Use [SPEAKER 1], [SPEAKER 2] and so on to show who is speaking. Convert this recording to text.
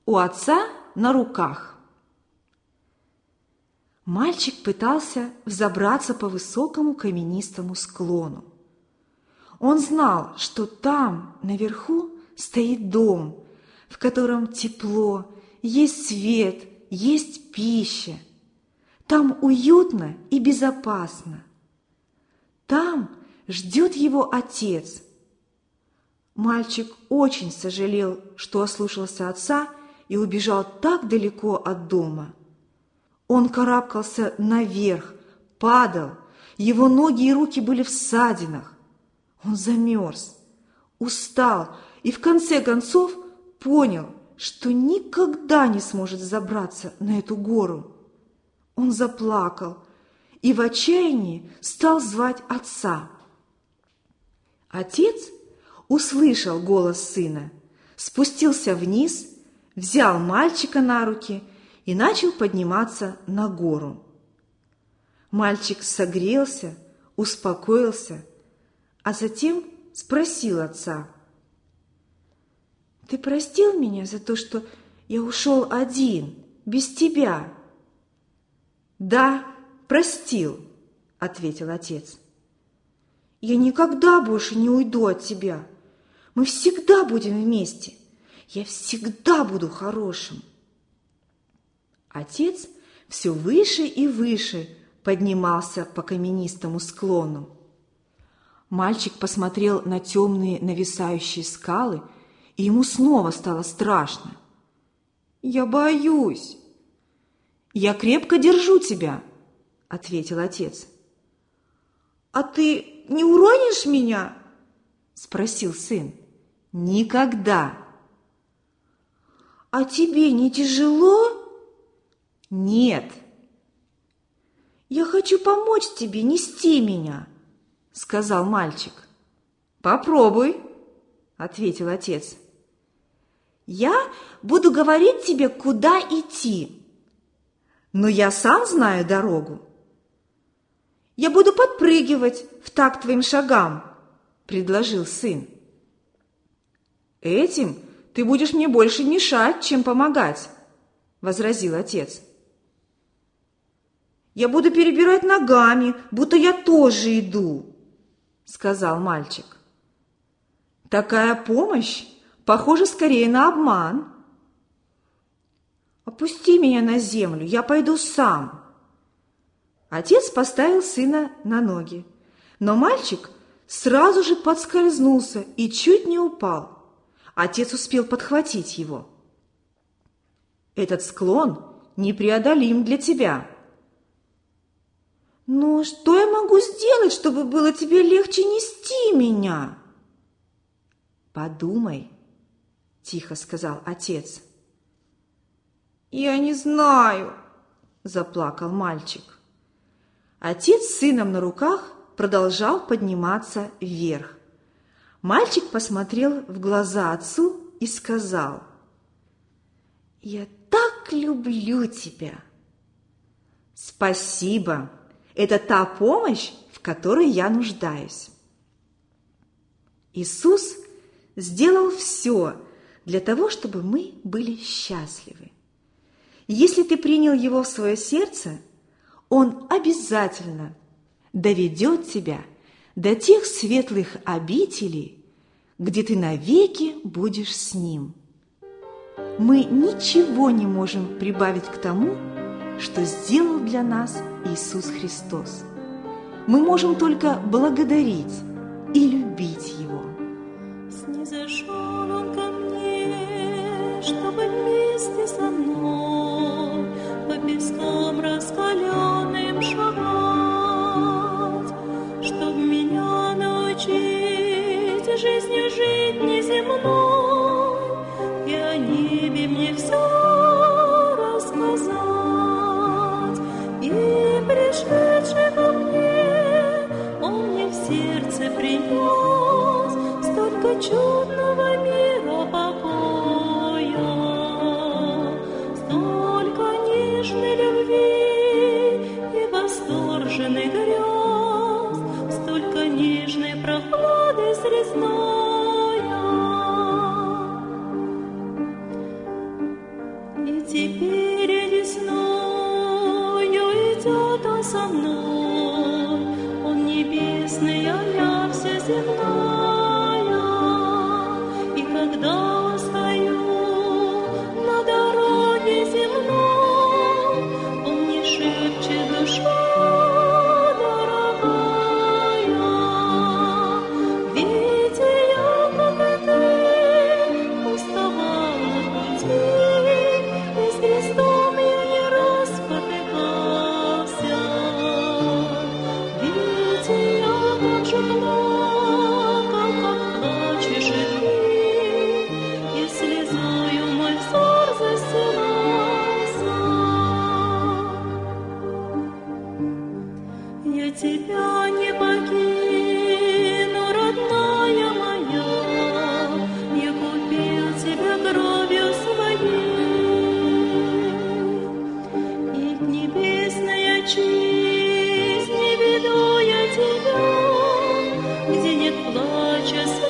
[SPEAKER 1] у отца на руках. Мальчик пытался взобраться по высокому каменистому склону. Он знал, что там, наверху, стоит дом, в котором тепло, есть свет, есть пища. Там уютно и безопасно. Там ждет его отец. Мальчик очень сожалел, что ослушался отца и убежал так далеко от дома. Он карабкался наверх, падал, его ноги и руки были в ссадинах. Он замерз, устал и в конце концов понял, что никогда не сможет забраться на эту гору. Он заплакал и в отчаянии стал звать отца. Отец услышал голос сына, спустился вниз, взял мальчика на руки и начал подниматься на гору. Мальчик согрелся, успокоился, а затем спросил отца: «Ты простил меня за то, что я ушел один, без тебя?» «Да, простил», — ответил отец. «Я никогда больше не уйду от тебя. Мы всегда будем вместе. Я всегда буду хорошим». Отец все выше и выше поднимался по каменистому склону. Мальчик посмотрел на темные нависающие скалы, и ему снова стало страшно. «Я боюсь». «Я крепко держу тебя», — ответил отец. «А ты не уронишь меня?» — спросил сын. «Никогда». «А тебе не тяжело?» «Нет». «Я хочу помочь тебе нести меня», — сказал мальчик. «Попробуй», — ответил отец. «Я буду говорить тебе, куда идти, но я сам знаю дорогу». «Я буду подпрыгивать в такт твоим шагам», — предложил сын. «Этим ты будешь мне больше мешать, чем помогать», — возразил отец. «Я буду перебирать ногами, будто я тоже иду», — сказал мальчик. «Такая помощь похожа скорее на обман». «Опусти меня на землю, я пойду сам». Отец поставил сына на ноги, но мальчик сразу же подскользнулся и чуть не упал. Отец успел подхватить его. «Этот склон непреодолим для тебя». «Но что я могу сделать, чтобы было тебе легче нести меня?» «Подумай», — тихо сказал отец. «Я не знаю», — заплакал мальчик. Отец с сыном на руках продолжал подниматься вверх. Мальчик посмотрел в глаза отцу и сказал: «Я так люблю тебя». «Спасибо, это та помощь, в которой я нуждаюсь». Иисус сделал все для того, чтобы мы были счастливы. Если ты принял Его в свое сердце, Он обязательно доведет тебя до тех светлых обителей, где ты навеки будешь с Ним. Мы ничего не можем прибавить к тому, что сделал для нас Иисус Христос. Мы можем только благодарить и любить Его.
[SPEAKER 2] Снизошел Он ко мне, чтобы вместе со мной по пескам раскаленным шагать, чтоб меня научить жизнью жить неземной и о небе мне все рассказать. И пришедший ко мне, Он мне в сердце принес столько чудного мира покоя, Теперь весною идет он со мной, он небесный, а я вся земная. И когда устаю на дороге земной, он мне шепчет: душа дорогая, ведь я, как и ты, уставал на пути, и с Христом я не раз потыкался. Ведь я так же плакал, как плачешь и ты, и слезою мой взор застилался. Я тебя не покину, родная моя, я купил тебя кровью своей, и к небесной отчизне веду я тебя, где нет плача.